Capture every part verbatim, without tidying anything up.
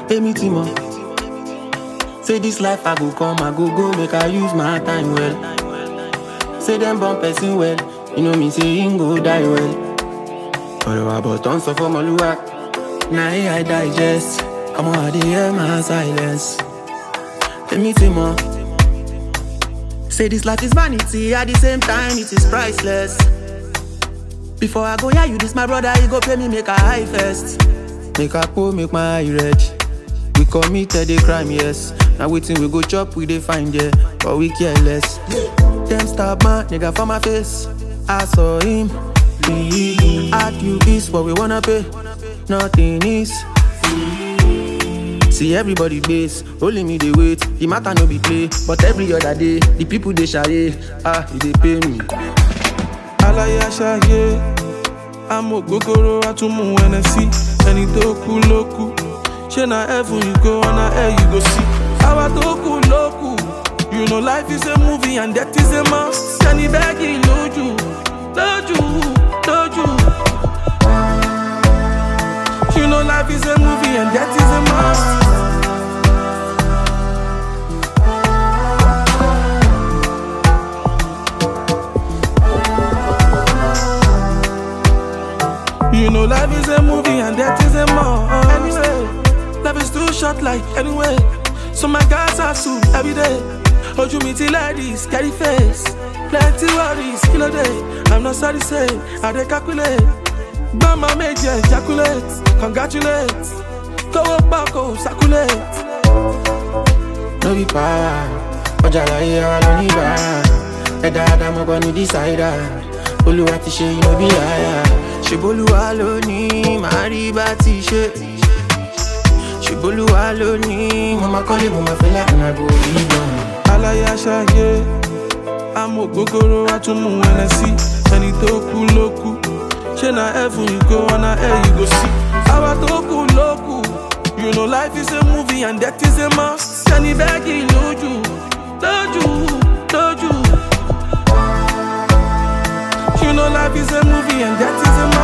Hey, me Timo. Say this life I go come, I go go, make I use my time well. Say them born person well, you know me say him go die well. But I bought tons of my luck. Now I digest, I'm on the hear my silence. Hey, me Timo. Say this life is vanity, at the same time it is priceless. Before I go, yeah, you this my brother, you go pay me, make a high first. Make a po, make my eye red. We committed a crime, yes. Now waiting we go chop, we dey find, yeah. But we care less. Them stab man, nigga for my face. I saw him. At you is what we wanna pay. Nothing is. See everybody base, only me they wait. The matter no be play, but every other day the people they shy. Ah, they pay me. Alaya shaye, amo gogoro atumu N S C. Any toku loku, she na heaven you go on a air you go see. Our toku loku, you know life is a movie and that is a must. Can you beg it, loju, loju, loju. You know life is a movie and that is a must. You know life is a movie and that is a must. Anyway, life is too short like anyway. So my guys are soon every day. Hold you meet ladies, carry face. Plenty worries, kill a day. I'm not sorry say, I dey calculate. Mama made you ejaculate, congratulate. Go up back, oh, circulate. No be power, Ojala here alone ni ba. Eda Adam ogoni decider. Oluwa ti ṣe no be higher. Ṣeboluwa ló ní mariba ti ṣe. Ṣeboluwa ló ní mo ma kọ́lé mo ma fẹ́lá and I go live on. Alaya ṣayé, amo gogoro atumu N S C. Ẹni tó kú ló kú. She na heaven you go on a air you go see. Our toku loku, you know life is a movie and that is a must. Can you beg it, loju, loju, loju. You know life is a movie and that is a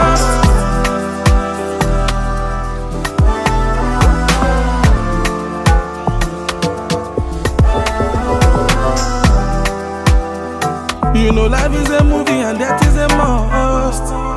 must. You know life is a movie and that is a must.